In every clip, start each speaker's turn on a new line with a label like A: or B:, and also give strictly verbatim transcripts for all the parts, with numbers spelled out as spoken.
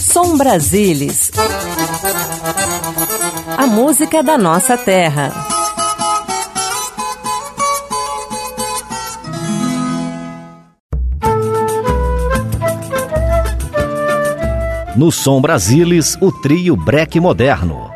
A: Som Brasilis. A música da nossa terra.
B: No Som Brasilis, o trio Breque Moderno.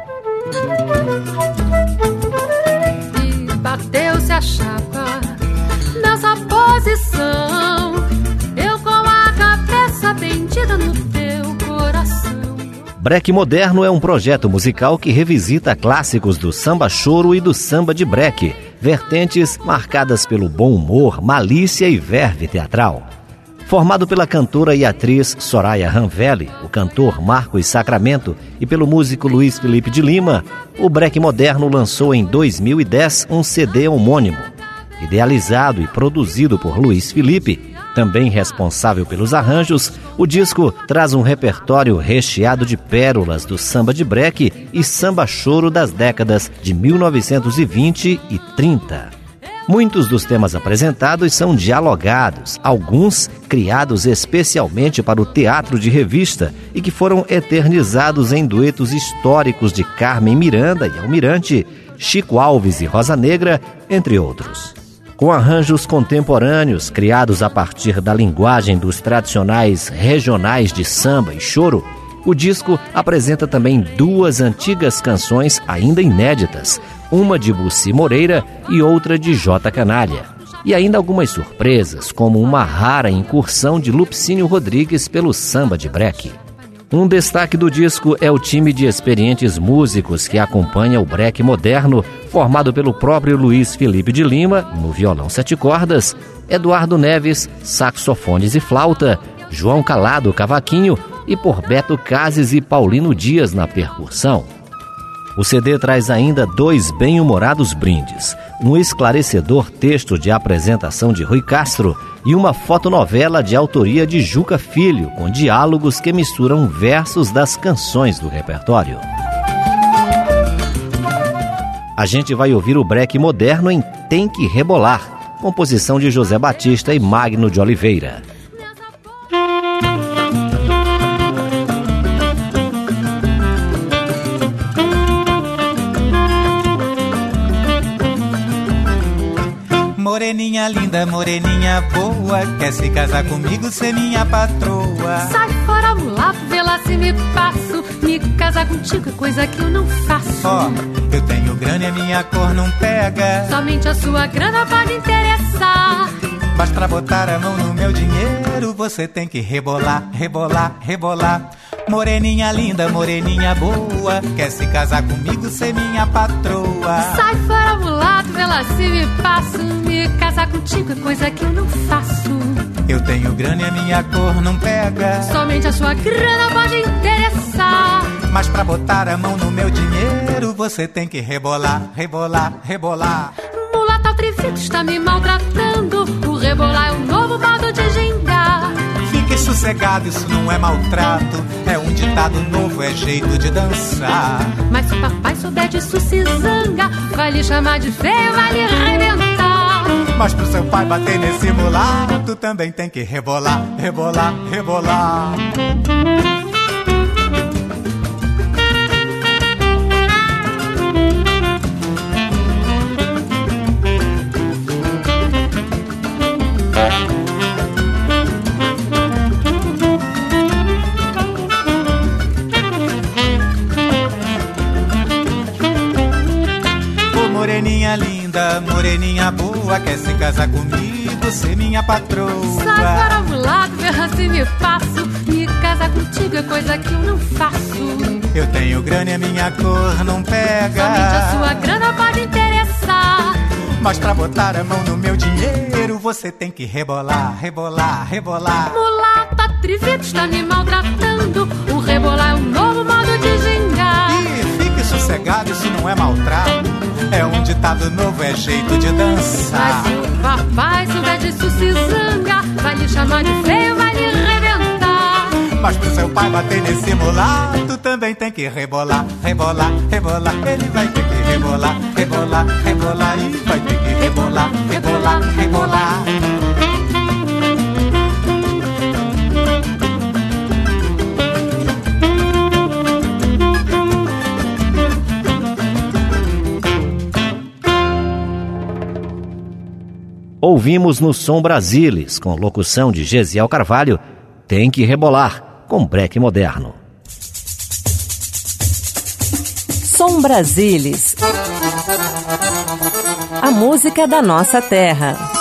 C: E bateu-se a chapa nessa posição, eu com a cabeça bendita no teu coração.
B: Breque Moderno é um projeto musical que revisita clássicos do samba choro e do samba de breque, vertentes marcadas pelo bom humor, malícia e verve teatral. Formado pela cantora e atriz Soraya Ranvelli, o cantor Marcos Sacramento e pelo músico Luiz Felipe de Lima, o Breque Moderno lançou em dois mil e dez um C D homônimo. Idealizado e produzido por Luiz Felipe, também responsável pelos arranjos, o disco traz um repertório recheado de pérolas do samba de breque e samba choro das décadas de mil novecentos e vinte e trinta. Muitos dos temas apresentados são dialogados, alguns criados especialmente para o teatro de revista e que foram eternizados em duetos históricos de Carmen Miranda e Almirante, Chico Alves e Rosa Negra, entre outros. Com arranjos contemporâneos criados a partir da linguagem dos tradicionais regionais de samba e choro, o disco apresenta também duas antigas canções ainda inéditas, uma de Bussi Moreira e outra de J. Canalha. E ainda algumas surpresas, como uma rara incursão de Lupicínio Rodrigues pelo samba de breque. Um destaque do disco é o time de experientes músicos que acompanha o breque moderno, formado pelo próprio Luiz Felipe de Lima, no violão sete cordas, Eduardo Neves, saxofones e flauta, João Calado, cavaquinho, e por Beto Cases e Paulino Dias na percussão. O C D traz ainda dois bem-humorados brindes, um esclarecedor texto de apresentação de Rui Castro e uma fotonovela de autoria de Juca Filho, com diálogos que misturam versos das canções do repertório. A gente vai ouvir o breque moderno em Tem Que Rebolar, composição de José Batista e Magno de Oliveira.
D: Moreninha linda, moreninha boa, quer se casar comigo, ser minha patroa.
C: Sai fora, mulato, vê lá se me passo, me casar contigo é coisa que eu não faço.
D: Ó, oh, eu tenho grana e a minha cor não pega,
C: somente a sua grana pode interessar.
D: Mas pra botar a mão no meu dinheiro, você tem que rebolar, rebolar, rebolar. Moreninha linda, moreninha boa, quer se casar comigo, ser minha patroa.
C: Sai fora, mulato, vê lá se me passo, me casar contigo é coisa que eu não faço.
D: Eu tenho grana e a minha cor não pega,
C: somente a sua grana pode interessar.
D: Mas pra botar a mão no meu dinheiro, você tem que rebolar, rebolar, rebolar.
C: Mulata atrevido está me maltratando, o rebolar é um novo modo de gingar.
D: Fique sossegado, isso não é maltrato, é um ditado novo, é jeito de dançar.
C: Mas se o papai souber disso se zanga, vai lhe chamar de feio, vai lhe arrebentar.
D: Mas pro seu pai bater nesse mulato, também tem que rebolar, rebolar, rebolar. Moreninha linda, moreninha boa, quer se casar comigo, ser minha patroa.
C: Sai para o lado, ver se me passo, me casar contigo é coisa que eu não faço.
D: Eu tenho grana e a minha cor não pega,
C: somente a sua grana pode interessar.
D: Mas pra botar a mão no meu dinheiro, você tem que rebolar, rebolar, rebolar.
C: Mulato atrevido está me maltratando, o rebolar é um novo modo de gingar.
D: E fique sossegado, isso não é maltrato, é um ditado novo, é jeito de dançar.
C: Mas se o papai souber disso se zanga, vai lhe chamar de feio, vai lhe arrebentar.
D: Mas pro seu pai bater nesse mulato, também tem que rebolar, rebolar, rebolar. Ele vai ter que rebolar, rebolar, rebolar. E vai ter que rebolar, rebolar, rebolar.
B: ouvimos no Som Brasilis, com locução de Gesiel Carvalho, Tem que Rebolar, com breque moderno.
A: Som Brasilis, a música da nossa terra.